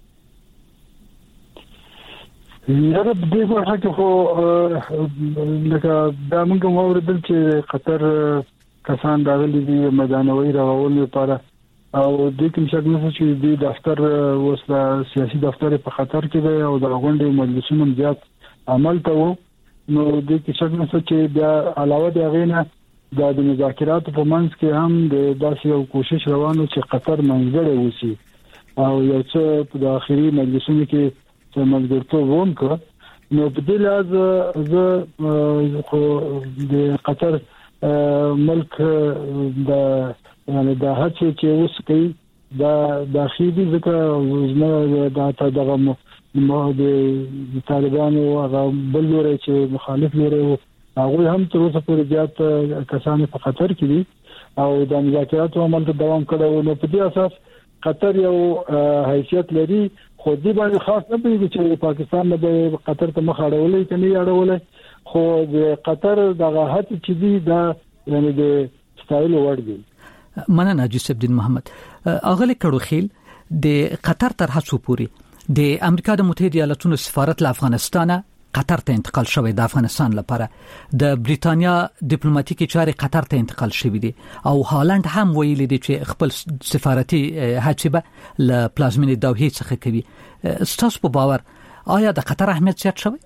یاره په دې وخت کې خو لکه دا موږ واوریدل چې قطر کسان راغلي دي مدانوي راغول لپاره او د کوم شک نه چې د دفتر وسله سیاسي دفتر په خطر کې دی او د غونډې مجلسونو زیات عمل ته وو. نو د کوم شک نه چې بیا علاوه د غینه د مذاکرات په منځ کې هم د داسې یو کوشش روانو چې قطر منځړې وسی او یو څه په داخلي مجلسونو کې چې ملګرتوب وکړ. نو په دې لحاظ زه خو د قطر ملک د یعنی د هڅې چې اوس کوي دا داخلي ځکه زما د طالبانو هغه بل لوري چې مخالف لوري هغه هم تر اوسه پورې زیات کسان په خطر کې دي او د مذاکراتو عمل ته دوام کړو. نو په دې اساس قطر یو حیثیت لري، خو دې باندې خاص نه پیږي چې پاکستان نه به قطر ته مخ اړولې کني اړولې، خو د قطر دغه هڅه چې دي دا یعنی د ستایل وړ دي. مننه حاجی صاحب دین محمد. اغلی کړوخیل د قطر تر هڅو پوری د امریکا د متحده ایالاتونو سفارت له افغانستان قطر ته انتقال شوی د افغانستان لپاره. د بریتانیا ډیپلوماټیکي چارې قطر ته انتقال شوې دي او هالند هم ویلي دي چې خپل سفارتي هڅې به له پلازمینې دوحې څخه کوي. ستاسو په باور آیا د قطر اهمیت زیات شوی؟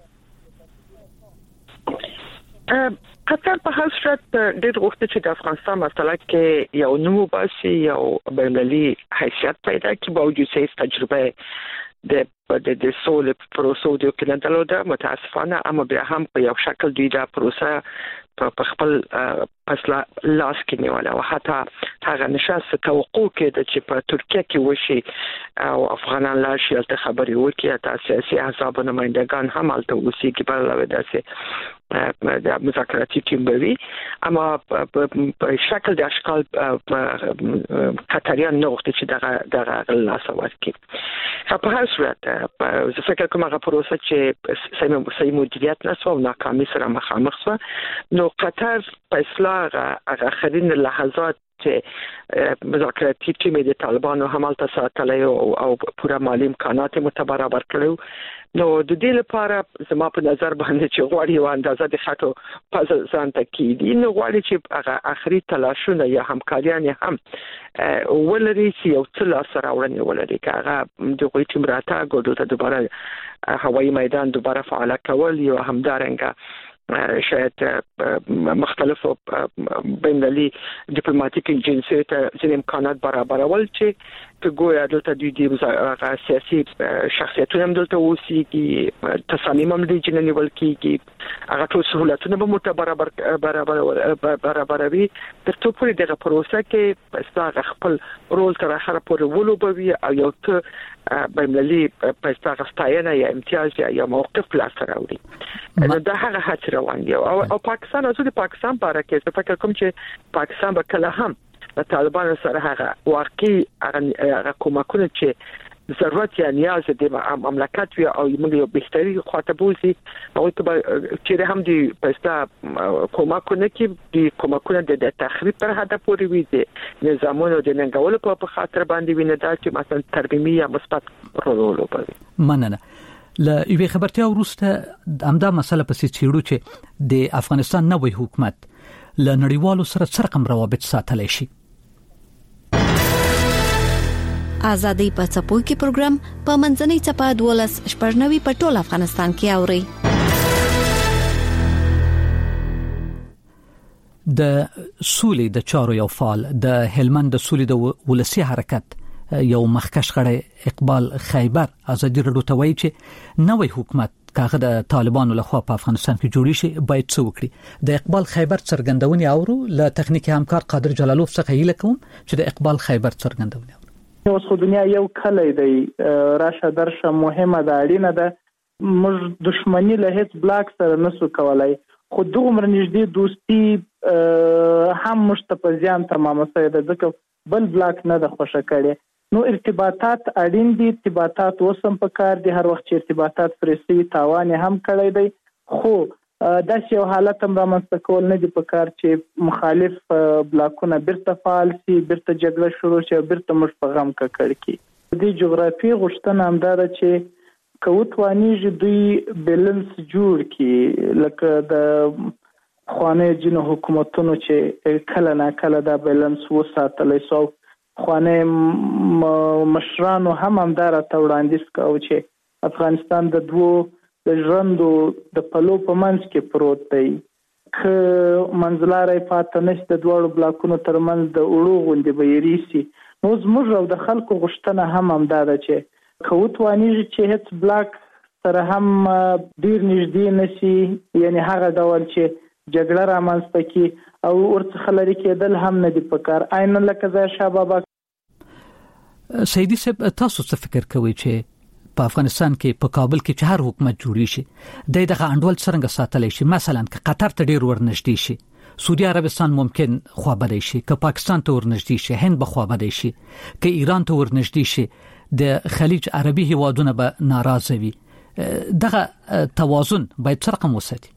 قطر په هر صورت ډېر غوښتل چې د افغانستان مسله کې یو نوو باسي یو بینالمللي حیثیت پیدا کړي، باوجود چې تجربه د سولې پروسو د کېندلو ده. متاسفانه اما بیا هم په یو شکل دوی دا پروسه په خپل پسلا لاس کې نیول او حتی هغه نشاست توقع کېده چې په ترکیه کې وشي او افغانان لا شي الته خبري وکړي، تاسو سیاسي احزاب نمائندگان هم الته وسی کې بل له داسې د مذاکراتي ټیم بوي. اما په شکل د اشکال قطریان نه وخت چې دغه لاس ورکړي. په هر صورت زه فکر کوم هغه پروسه چې صحیح مدیریت نشو او ناکامي سره مخامخ شو، نو قطر په اصلاح اخرین لحظات چې مذاکراتي ټیم د طالبانو حمالت ساتلای او پوره مالی امکانات متبرابر کړو. نو د دې لپاره زما په نظر باندې چې غواړي و اندازه د خاطو په ځان ته کېدی، نو غواړي چې هغه اخري تلاشونه یا همکاریان هم ولري چې یو څه لا سره وړاندې ولري. هغه د غوي ټیم راته ګډو ته دوباره هوایي میدان دوباره فعال کول یو همدارنګه شاید مختلفو بینالمللي ډیپلوماټیک ایجنسیو ته ځینې امکانات برابرول چې ګویا دلته د سیاسي شخصیتونو هم دلته اوسېږي، تصامیم هم د جنني ولکېږي، هغه ټول سہولتونه به برابروي تر څو پورې دغه پروسه کې استاد خپل رول تر اخره پورې ولوبوي او یو څه بینالمللي پښتاغ ستاینه یا امتیاز یا موقف لاس راوړي. دا هغه هڅه روان دي او پاکستان او د پاکستان باره کې فکر کوم چې پاکستان به کله هم د طالبانو سره هغه واقعي هغه کومکونه چې ضرورت یا نیاز د مملکت وي او موږ یو بهتري خاطر بوزي او چې هم دي پستا کومکونه کې د کومکونه د تخریب پر هدف پورې وي دي نظامونو د ننګولو په خاطر باندې ویني دا چې مثلا ترمیمي یا مثبت رول وبوي. مننه. له یوې خبرتیا وروسته همدا مسله پسې چیرو چې د افغانستان نوې حکومت له نړیوالو سره څرګند روابط ساتلی شي. آزادۍ په څپو کې پروګرام په منځنۍ چپه 12 شپږ په ټول افغانستان کې اوري. د سولې د چارو یو فعال د هلمند د سولې د ولسی حرکت یو مخکش خړی اقبال خیبر ازادي رادیو ته وایي چې نوې حکومت کاغه د طالبانو لخوا په افغانستان کې جوړی شي باید څه وکړي. د اقبال خیبر څرګندونې اورو له تخنیکی همکار قادر جلالوف څخه هیله کوم چې د اقبال خیبر څرګندونې اورو. اوس خو دنیا یو کلی دی، راشه درشه مهمه ده، اړینه ده. موږ دښمنی له هیڅ بلاک سره نسو کولای، خو دومره نږدې دوستي هم مشته زیان تمامه شوی ده، ځکه بل بلاک نه ده خوښه کړي. نو ارتباطات اړین دي، ارتباطات وسم په کار دي، هر وخت چې ارتباطات پرسي تاوان هم کړی دی، خو داسې یو حالت هم رامنځته کول نه دي په کار چې مخالف بلاکونه بیرته فعال شي، بیرته جګړه شروع شي، بیرته موږ په غم ککړ کی. د جغرافي غوښتنه هم دا ده چې کوتوانیږي دوی بیلنس جوړ کی، لکه د خوانه جنو حکومتونو چې کله نه کله دا بیلنس وساتلی سو. خوانه مشرانو هم همدار ته وړاندیز کاوه چې افغانستان د دوو د ژوندو د پلو په منځ کې پروت دی، که منځلارې پاتې نشته د دوړو بلاکونو ترمنځ د اړو غوندې به ریسي. نو زموږ او د خلکو غوښتنه هم همدا ده چې کوتوانیږي چې هیڅ بلاک سره هم ډیر نږدې نشي، یعنی هغه ډول چې جګړه رامنځته کی او ورڅخه لري کېدل هم نه دی پکار. عین لکه ځای شاه بابا. سیدی صاحب تاسو څه فکر کوئ چې په افغانستان کې په کابل کې چې هر حکومت جوړی شي دغه انډول څنګه ساتلی شي؟ مثلا که قطر ته ډیر ورنږدې شي، سعودي عربستان ممکن خوابدای شي، که پاکستان ته ورنږدې شي، هند به خوابدای شي، که ایران ته ورنږدې شي، د خلیج عربي هیوادونه به ناراضه وي. دغه توازن باید څه رقم وساتي؟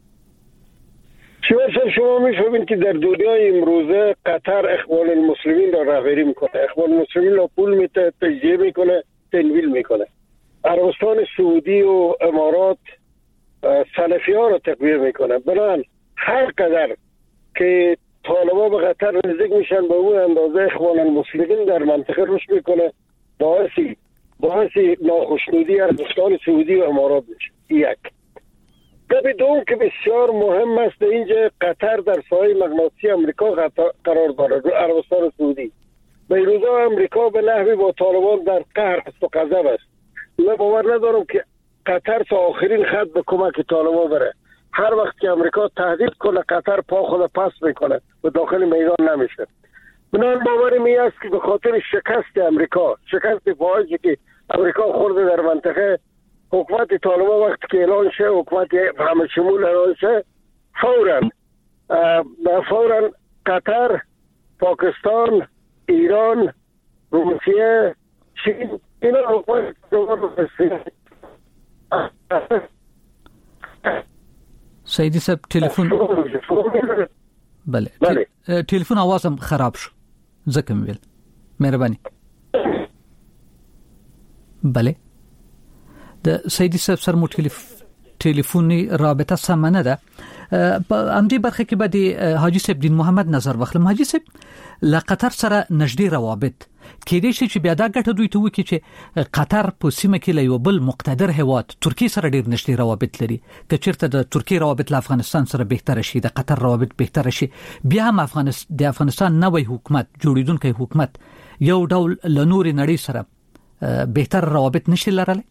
شما می‌فهمید که در دنیای امروزه قطر اخوان المسلمین را رهبری میکنه، اخوان المسلمین را پول میده، تجزیه میکنه، تنویل میکنه. عربستان سعودی و امارات سلفی ها را تقویه میکنه. بنابراین هر قدر که طالبان به قطر نزدیک میشن به اون اندازه اخوان المسلمین در منطقه رشد میکنه، باعث ناخشنودی عربستان سعودی و امارات میشه. یک گپ دوم که بسیار مهم است، اینجا قطر در سایه مغناطیسی امریکا قرار دارد. عربستان سعودی به روزا امریکا به نحوی با طالبان در قهر است و غضب است. من باور ندارم که قطر تا آخرین خط به کمک طالبان بره. هر وقت که امریکا تهدید کنه قطر پا خود پس میکنه و داخل میدان نمیشه. من باورم این است که به خاطر شکست امریکا، شکست فاحشی که امریکا خورده در منطقه، حکومت طالبان وقتی که اعلان شه، حکومت همه شمول اعلان شه، فوراً قطر، پاکستان، ایران، روسیه، چین، اینا حکومت سیدی صاحب تلفن بله تلفن آوازم خراب شو ځکه مې ویل مهرباني. بله د سیدی صاحب سره مو ټلیفوني رابطه سم نه ده. په امدی برخه کې به د حاجی صاحب دین محمد نظر واخلم. حاجی صاحب لا قطر سره نږدې روابط کېدې شي چې بیا دا ګټه دوی ته وکړي چې قطر په سیمه کې له یو بل مقتدر هیواد ترکیه سره ډیر نږدې روابط لري. که چیرته د ترکیه روابط له افغانستان سره بهتر شي، د قطر روابط بهتر شي، بیا هم د افغانستان نوې حکومت جوړیدونکو حکومت یو ډول له نورې نړۍ سره بهتر روابط نشي لرلی.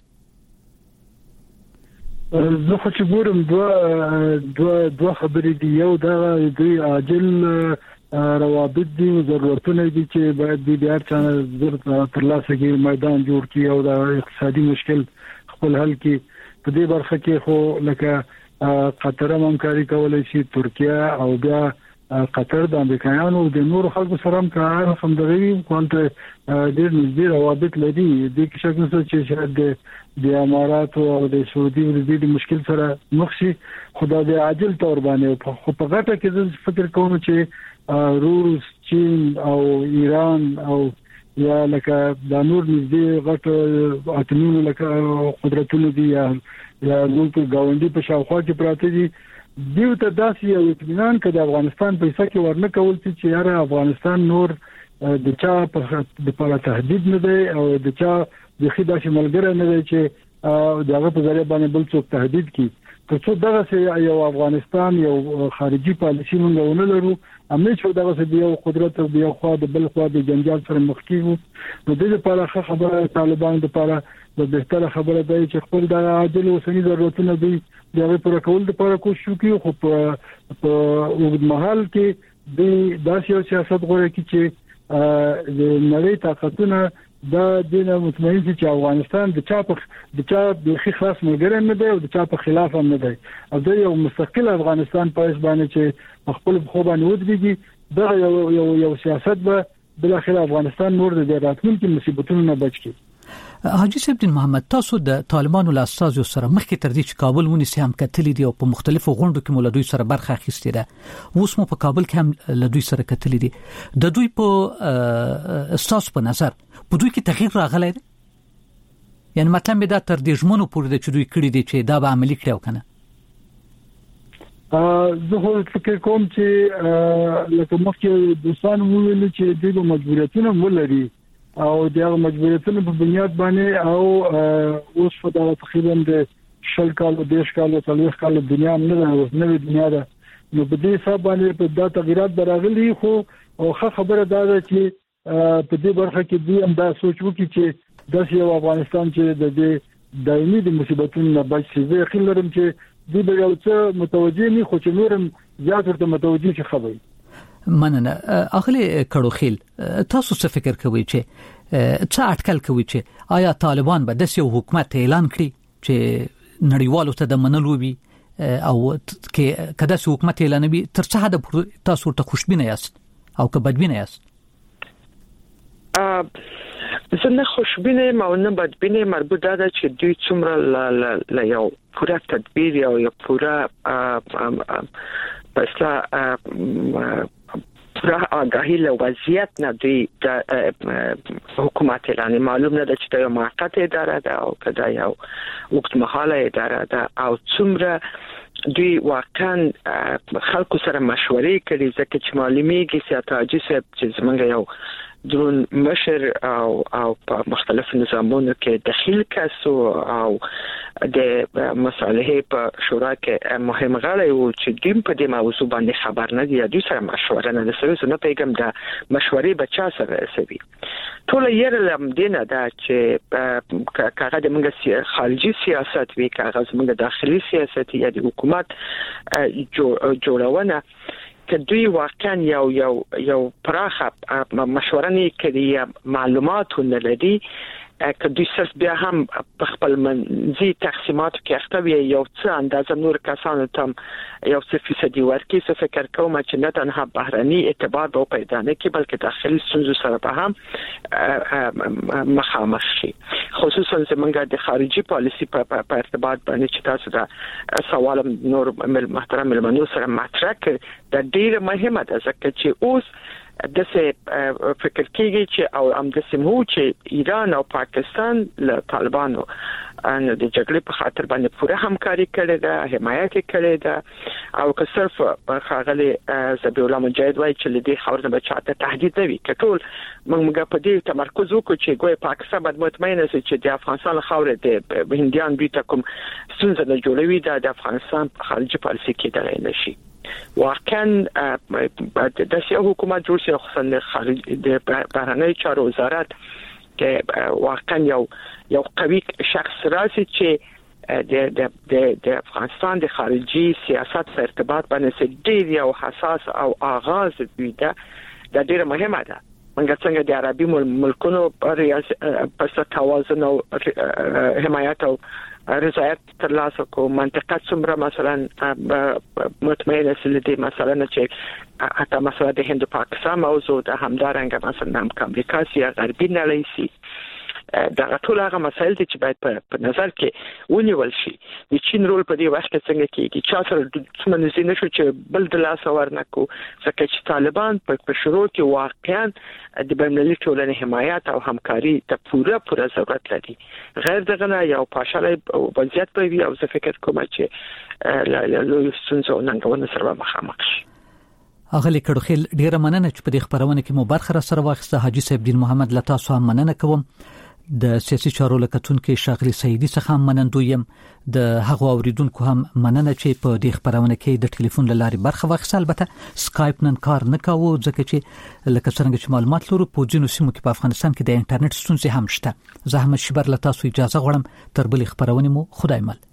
زه خو چې ګورم دوه خبرې دي. یو دا دوی عاجل روابط دي، ضرورتونه دي چې باید د بیا څنګه ترلاسه کې میدان جوړ کړي او د اقتصادي مشکل خپل حل کړي. په دې برخه کې خو لکه قطر هم همکاري کولای شي، ترکیه او بیا قطر د امریکایانو د نور خلکو سره هم کار هم دغوي کومته ډېر نږدې روابط لري. د کې شک نشته چې شاید د امارات او د سعودي د مشکل سره مخ شي. خدای د عاجل تور باندې خو په غټه کې زه فکر کوم چې روس، چین او ایران او یا لکه د نور نږدې غټ اتمونو لکه قدرتونه دي یا نور ګاونډي په شاوخوا کې پراته دي، دیو ته داسې یو اطمینان کې د افغانستان پیسې کې ورنه کول چې یاره افغانستان نور د چا په تهدید نه دی او د چا د خدای ملګری نه دی چې دغه په ذریعہ باندې بل څوک تهدید کوي. که دغه یو افغانستان یو خارجي پالیسي موږ ونه لرو همیشه دغه یو قدرت او یو خوا د بل خوا د جنجال سره مخ کیږو نو د دې لپاره خبره طالبان لپاره د بهتره خبره ده چې خپل د عادل اوسنی ضرورتونه دي د پر کول لپاره کوشش وکړي خو په وګړي محل کې د داسې سیاست غوړي چې د نړۍ طاقتونه دا د مطمئن چې افغانستان د چا د خلاص ملګری نه دی او د چا په خلاف هم نه دی او د یو مستقل افغانستان په اسبانه چې خپل خو باندې ودرېږي دا یو سیاست به بل اخر افغانستان نور د راتلونکو مصیبتونو نه بچ کی. حاجی صاحب دین محمد تاسو د طالبانو له استازو سره مخکې تر دې چې کابل ونیسي هم کتلې دي او په مختلفو غونډو کې مولدوی سره برخه اخیستې ده اوس مو په کابل کې هم له دوی سره کتلې دي د دوی په استاس په نظر په دوی کې تغییر راغلی دی یعنی مطلب دا تر دې ژمنو پورې د چې دوی کړی دي چې دا به عملي کړي او کنه زه خو فکر کوم چې لکه مخکې دوستان وویل چې دوی مجبوریتونه ولري او دغه مجبوریتونو په بنیاد باندې او اوس په دغه تقریبا د شل کال او 10 کال او 30 کال دنیا نه دنیا ده نو په دې حساب باندې په دغه تغیرات راغلي خو او خبره دا ده چې په دې برخه کې دوی هم دا سوچ وکړي چې د یو افغانستان چې د دې دایمي د مصیبتونو نه بچ شي زه خیال لرم چې دوی به یو څه متوجه نه خو چې نورم زیات ورته متوجه شي خبري مننه اخلي کړو خیل تاسو څه فکر کوئ چې څه اټکل کوئ چې آیا طالبان به د یو حکومت اعلان کړي چې نړیوالو ته د منلو وي او کې کدا سو حکومت اعلان وي تر څه حد تاسو ته خوشبینه یاست او که بدبینه یاست زه نه خوشبینه او نه بدبینه مربوط ده چې دوی څومره ل یو پوره تدبیر او یو پوره پسلا پوره آگاهی له وضعیت نه دوی د حکومت اعلان معلوم نه ده چې دا یو موقت اداره ده او که دا یو وخت مهاله اداره ده او څومره دوی واقعا خلکو سره مشورې کړي ځکه چې معلومیږي چې حاجی صاحب چې زمونږ یو درون مشر او په مختلف نظامونو کې دخیل کسو او د مصالحې په شورا کې مهم غړي او چې دیم په دې موضوع باندې خبر نه دي دوی سره مشوره نه لري نه پیغام د مشورې بچا سره رسوي ټول یې لم دینه دا چې کاغه د موږ خارجي سیاست وی کاغه موږ داخلي سیاست یا د حکومت جوړونه که دوی واقعا یو پراخه مشوره نه کوي معلومات ولري که دوی صرف بیا هم په خپل منځي تقسیماتو کې اخته وي یو څه اندازه نور کسانو ته یو څه فیصدي ورکړي څه فکر کوم چې نه تنها بهرني اعتبار به پیدا نه کړي بلکې داخلي ستونزو سره به هم مخامخ شي خصوصا زمونږ د خارجي پالیسي په ارتباط باندې چې تاسو دا سوال نور محترم ملمنو سره مطرح کړ دا ډیره مهمه ده ځکه چې اوس د څه فکر کېږي چې او هم د سیمو چې ایران او پاکستان له طالبانو ان د جګړې په خاطر باندې پوره همکاري کړې ده حمایت کړې ده او که صرف خاغلی زبی الله مجاهد وایي چې لدی خاورنه بچاته تهدید وي کټول موږ په دې تمرکز وکړو چې ګوي پاکستان باید مطمئن شي چې د افغانستان خاورې د هندیان دوی ته کوم ستونزه نه جوړوي د افغانستان خارجي پالیسي کې دغه نشي واقعا د سیاسي حکومت جوړ شي خصوصا خارج د بهرنی چارو وزارت کې واقعا یو قوي شخص راسي چې د افغانستان د خارجي سیاست په ارتباط باندې ډېر یو حساس او آغاز دی دا ډېر مهمه ده منګه څنګه د عربي ملکونو پر توازن او حمایت او رضایت ترلاسه کو منطقه څومره مثلا مطمئن اسلدي مثلا چې حتی مثلا د هند پاکستان موضوع د همدارنګ مثلا امریکا سي غربي نړۍ سي دا ټول هغه مسایل چې باید په نظر کې ونیول شي د چین رول په دې وخت کې څنګه کېږي چې تاسو څومره نزدې نشو چې بل د لاس ورنکو ځکه چې طالبان په شروع کې واقعا د بینالمللي ټولنې حمایت او همکاري ته پوره ضرورت لري غیر دغه یو پاشاله وضعیت په وی او زه فکر کوم چې لوی ستونزو ننګونه سره مخامخ شي اغلی کړو خیل ډیره مننه چې په دې خبرونه کې مو برخه را سره واخیسته حاجی صاحب دین محمد لتا سو مننه کوم د سیاسي چارو لکتونکو شاغلي سعیدي څخه منندویم د هغو اوریدونکو هم مننه چې په دې خبرونه کې د ټلیفون لارې برخه واخیسته. البته سکایپ نن کار نه کاوه ځکه چې لکه څنګه چې معلومات لرو په ځینو سیمو کې په افغانستان کې د انټرنیټ ستونزې هم شته. زه احمد شبر له تاسو اجازه غواړم تر بلې خبرونه مو خدای مل.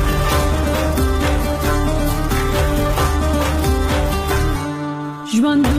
ژوند